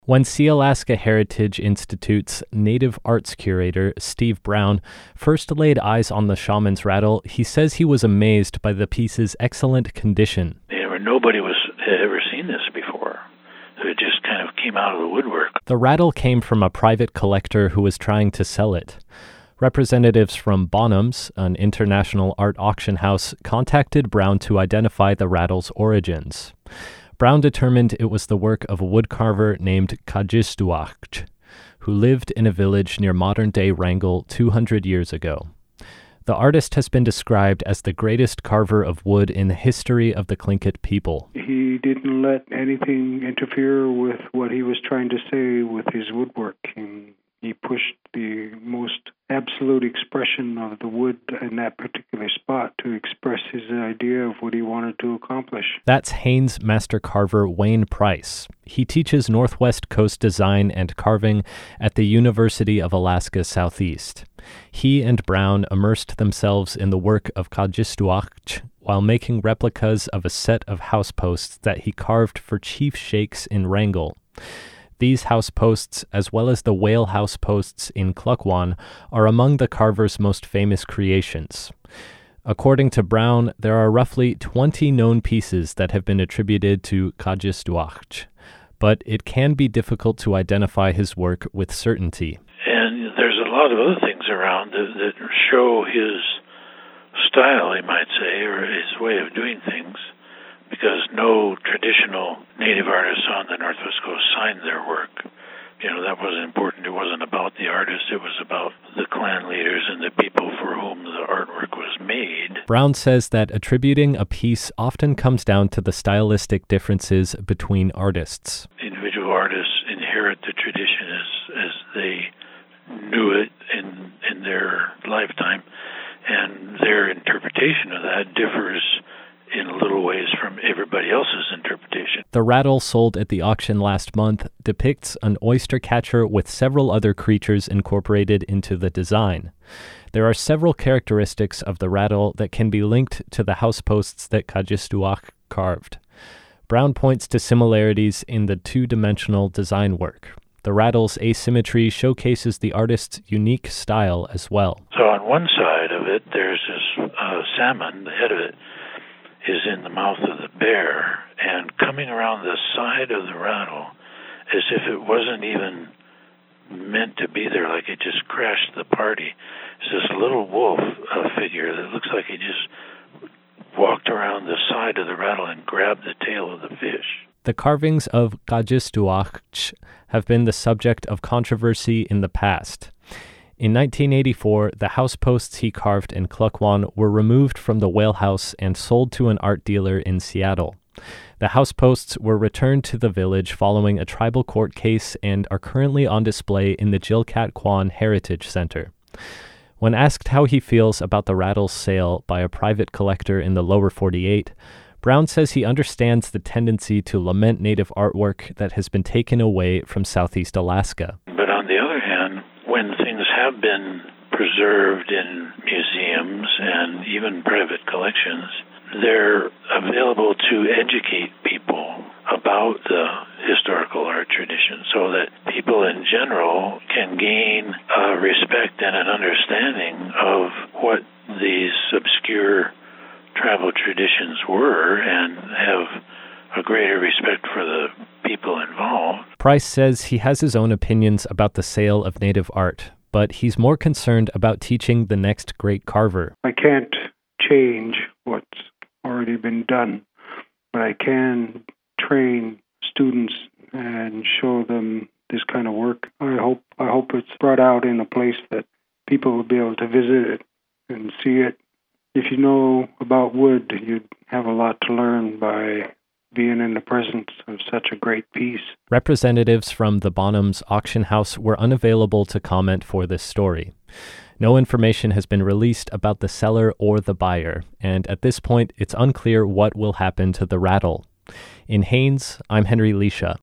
When Sealaska Heritage Institute's Native Arts curator, Steve Brown, first laid eyes on the shaman's rattle, he says he was amazed by the piece's excellent condition. Nobody had ever seen this before. It just kind of came out of the woodwork. The rattle came from a private collector who was trying to sell it. Representatives from Bonhams, an international art auction house, contacted Brown to identify the rattle's origins. Brown determined it was the work of a woodcarver named Kajistuakch, who lived in a village near modern-day Wrangell 200 years ago. The artist has been described as the greatest carver of wood in the history of the Tlingit people. He didn't let anything interfere with what he was trying to say with his woodwork. He pushed the most absolute expression of the wood in that particular spot to express his idea of what he wanted to accomplish. That's Haines master carver Wayne Price. He teaches Northwest Coast design and carving at the University of Alaska Southeast. He and Brown immersed themselves in the work of Kajistuakch while making replicas of a set of house posts that he carved for chief sheikhs in Wrangell. These house posts, as well as the whale house posts in Klukwan, are among the carver's most famous creations. According to Brown, there are roughly 20 known pieces that have been attributed to Kajistuakch, but it can be difficult to identify his work with certainty. And there's a lot of other things around that show his style, you might say, or his way of doing things, because no traditional Native artists on the Northwest Coast signed their work. That wasn't important. It wasn't about the artist. It was about the clan leaders and the people for whom the artwork was made. Brown says that attributing a piece often comes down to the stylistic differences between artists. Individual artists inherit the tradition as they knew it in their lifetime, and their interpretation of that differs in little ways from everybody else's interpretation. The rattle sold at the auction last month depicts an oyster catcher with several other creatures incorporated into the design. There are several characteristics of the rattle that can be linked to the house posts that Kajistuakch carved. Brown points to similarities in the two-dimensional design work. The rattle's asymmetry showcases the artist's unique style as well. So on one side of it, there's this salmon, the head of it, is in the mouth of the bear, and coming around the side of the rattle as if it wasn't even meant to be there, like it just crashed the party. It's this little wolf figure that looks like he just walked around the side of the rattle and grabbed the tail of the fish. The carvings of Kajistuakch have been the subject of controversy in the past. In 1984, the house posts he carved in Klukwan were removed from the whale house and sold to an art dealer in Seattle. The house posts were returned to the village following a tribal court case and are currently on display in the Jilkat Kwan Heritage Center. When asked how he feels about the rattle's sale by a private collector in the lower 48, Brown says he understands the tendency to lament Native artwork that has been taken away from Southeast Alaska. But on the other hand, when things have been preserved in museums and even private collections, they're available to educate people about the historical art tradition so that people in general can gain respect and an understanding of what these obscure tribal traditions were and have a greater respect for the people involved. Price says he has his own opinions about the sale of Native art, but he's more concerned about teaching the next great carver. I can't change what's already been done, but I can train students and show them this kind of work. I hope it's brought out in a place that people will be able to visit it and see it. If you know about wood, you'd have a lot to learn by being in the presence of such a great piece. Representatives from the Bonhams auction house were unavailable to comment for this story. No information has been released about the seller or the buyer, and at this point, it's unclear what will happen to the rattle. In Haines, I'm Henry Leisha.